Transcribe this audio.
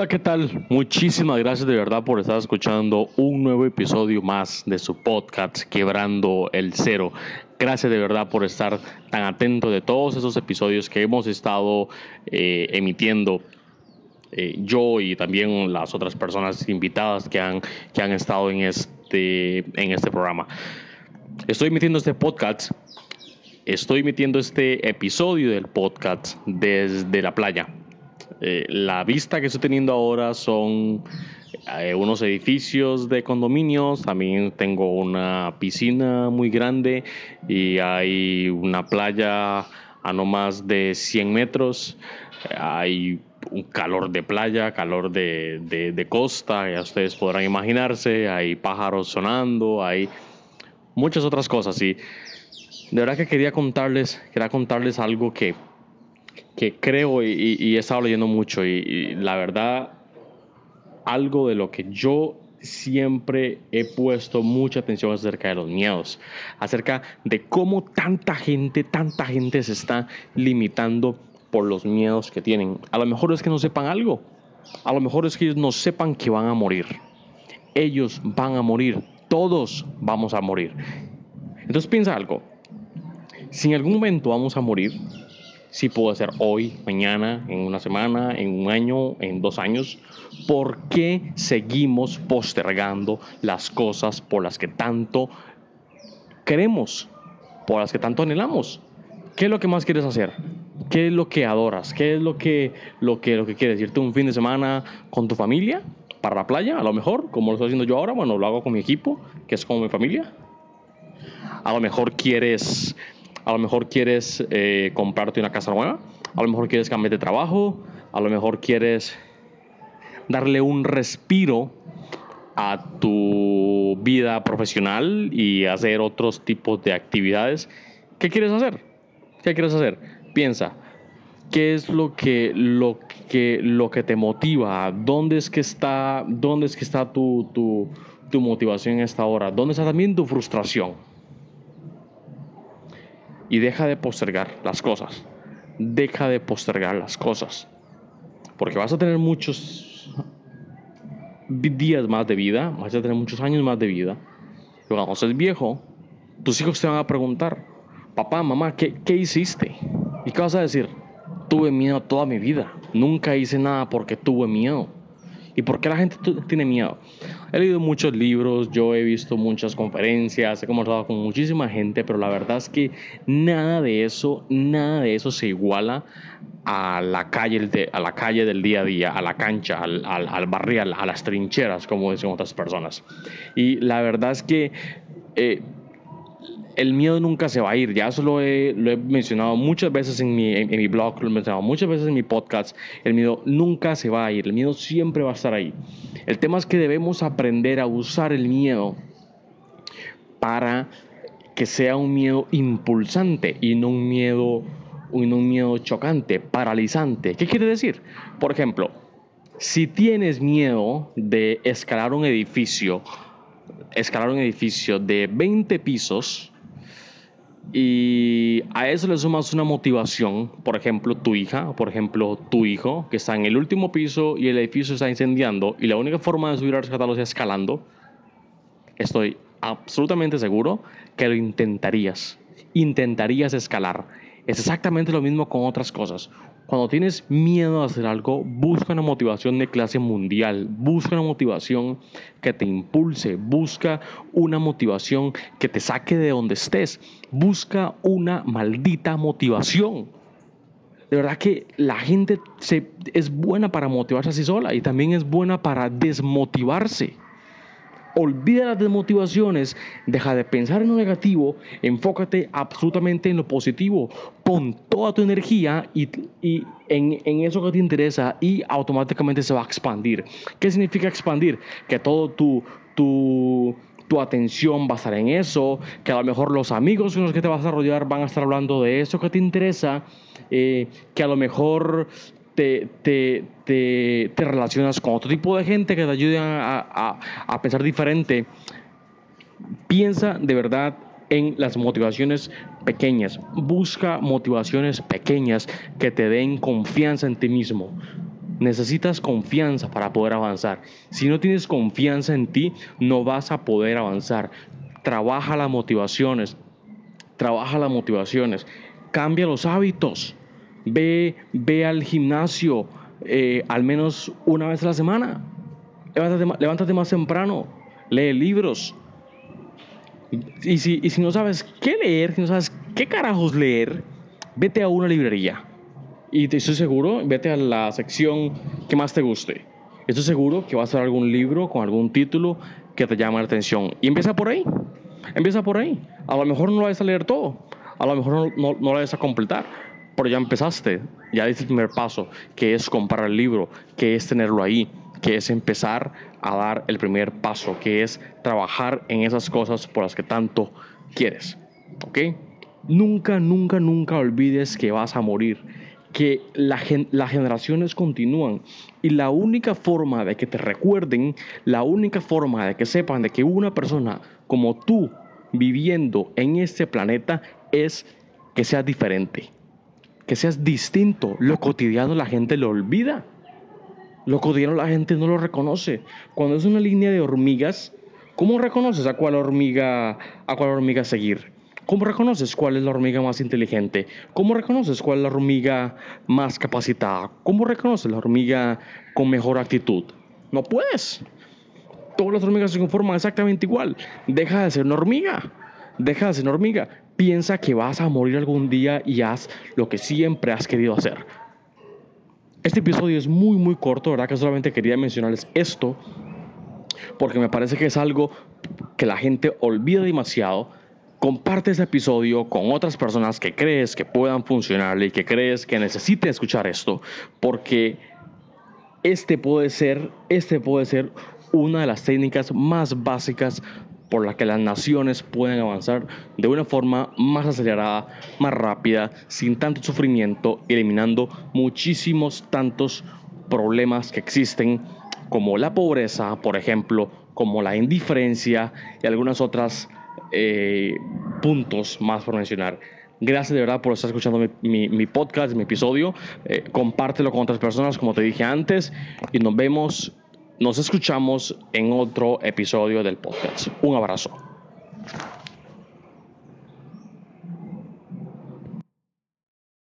Hola, ¿qué tal? Muchísimas gracias de verdad por estar escuchando un nuevo episodio más de su podcast Quebrando el Cero. Gracias de verdad por estar tan atento de todos esos episodios que hemos estado emitiendo. Yo y también las otras personas invitadas que han estado en este programa. Estoy emitiendo este episodio del podcast desde la playa. La vista que estoy teniendo ahora son unos edificios de condominios. También tengo una piscina muy grande y hay una playa a no más de 100 metros. Hay un calor de playa, calor de costa, ya ustedes podrán imaginarse. Hay pájaros sonando, hay muchas otras cosas. Y de verdad que quería contarles algo que creo y he estado leyendo mucho y la verdad, algo de lo que yo siempre he puesto mucha atención acerca de los miedos, acerca de cómo tanta gente se está limitando por los miedos que tienen. A lo mejor es que no sepan algo, a lo mejor es que ellos no sepan que van a morir. Ellos van a morir, todos vamos a morir. Entonces piensa algo, si en algún momento vamos a morir, si puede ser hoy, mañana, en una semana, en un año, en 2 años, ¿por qué seguimos postergando las cosas por las que tanto queremos, por las que tanto anhelamos? ¿Qué es lo que más quieres hacer? ¿Qué es lo que adoras? ¿Qué es lo que quieres? ¿Irte un fin de semana con tu familia para la playa? A lo mejor, como lo estoy haciendo yo ahora, bueno, lo hago con mi equipo, que es como mi familia. A lo mejor quieres comprarte una casa nueva. A lo mejor quieres cambiar de trabajo. A lo mejor quieres darle un respiro a tu vida profesional y hacer otros tipos de actividades. ¿Qué quieres hacer? Piensa, ¿qué es lo que te motiva? ¿Dónde es que está tu motivación en esta hora? ¿Dónde está también tu frustración? Y deja de postergar las cosas. Porque vas a tener muchos días más de vida, vas a tener muchos años más de vida. Y cuando seas viejo, tus hijos te van a preguntar: papá, mamá, ¿qué hiciste? ¿Y qué vas a decir? Tuve miedo toda mi vida. Nunca hice nada porque tuve miedo. ¿Y por qué la gente tiene miedo? He leído muchos libros, yo he visto muchas conferencias, he conversado con muchísima gente, pero la verdad es que nada de eso se iguala a la calle del día a día, a la cancha, al barrial, a las trincheras, como dicen otras personas. Y la verdad es que el miedo nunca se va a ir. Ya eso lo he mencionado muchas veces en mi blog, lo he mencionado muchas veces en mi podcast. El miedo nunca se va a ir, el miedo siempre va a estar ahí. El tema es que debemos aprender a usar el miedo para que sea un miedo impulsante y no un miedo chocante, paralizante. ¿Qué quiere decir? Por ejemplo, si tienes miedo de escalar un edificio de 20 pisos, y a eso le sumas una motivación, por ejemplo tu hija, por ejemplo tu hijo, que está en el último piso y el edificio está incendiando y la única forma de subir a rescatarlos es escalando, estoy absolutamente seguro que lo intentarías escalar. Es exactamente lo mismo con otras cosas. Cuando tienes miedo a hacer algo, busca una motivación de clase mundial, busca una motivación que te impulse, busca una motivación que te saque de donde estés, busca una maldita motivación. De verdad que la gente es buena para motivarse así sola y también es buena para desmotivarse. Olvida las desmotivaciones, deja de pensar en lo negativo, enfócate absolutamente en lo positivo, pon toda tu energía y en eso que te interesa y automáticamente se va a expandir. ¿Qué significa expandir? Que todo tu atención va a estar en eso, que a lo mejor los amigos con los que te vas a rodear van a estar hablando de eso que te interesa, que a lo mejor te relacionas con otro tipo de gente que te ayuden a pensar diferente. Piensa de verdad en las motivaciones pequeñas. Busca motivaciones pequeñas que te den confianza en ti mismo. Necesitas confianza para poder avanzar. Si no tienes confianza en ti, no vas a poder avanzar. Trabaja las motivaciones. Cambia los hábitos. Ve al gimnasio al menos una vez a la semana. Levántate más temprano. Lee libros. Y si no sabes qué leer, si no sabes qué carajos leer, vete a una librería. Y te estoy seguro, vete a la sección que más te guste. Estoy seguro que va a ser algún libro con algún título que te llame la atención. Y empieza por ahí. A lo mejor no lo vas a leer todo. A lo mejor no lo vas a completar. Pero ya empezaste. Ya diste el primer paso, que es comprar el libro, que es tenerlo ahí, que es empezar a dar el primer paso, que es trabajar en esas cosas por las que tanto quieres. ¿Ok? Nunca olvides que vas a morir, que las generaciones continúan y la única forma de que te recuerden, la única forma de que sepan de que una persona como tú viviendo en este planeta es que seas diferente, que seas distinto. Lo cotidiano la gente lo olvida, lo cotidiano la gente no lo reconoce. Cuando es una línea de hormigas, ¿cómo reconoces a cuál hormiga seguir? ¿Cómo reconoces cuál es la hormiga más inteligente? ¿Cómo reconoces cuál es la hormiga más capacitada? ¿Cómo reconoces la hormiga con mejor actitud? No puedes. Todas las hormigas se conforman exactamente igual. Deja de ser una hormiga. Piensa que vas a morir algún día y haz lo que siempre has querido hacer. Este episodio es muy corto, ¿verdad? Que solamente quería mencionarles esto porque me parece que es algo que la gente olvida demasiado. Comparte este episodio con otras personas que crees que puedan funcionarle y que crees que necesiten escuchar esto, porque este puede ser una de las técnicas más básicas por la que las naciones pueden avanzar de una forma más acelerada, más rápida, sin tanto sufrimiento, eliminando muchísimos tantos problemas que existen, como la pobreza, por ejemplo, como la indiferencia y algunas otras puntos más por mencionar. Gracias de verdad por estar escuchando mi podcast, mi episodio. Compártelo con otras personas, como te dije antes, y nos escuchamos en otro episodio del podcast. Un abrazo.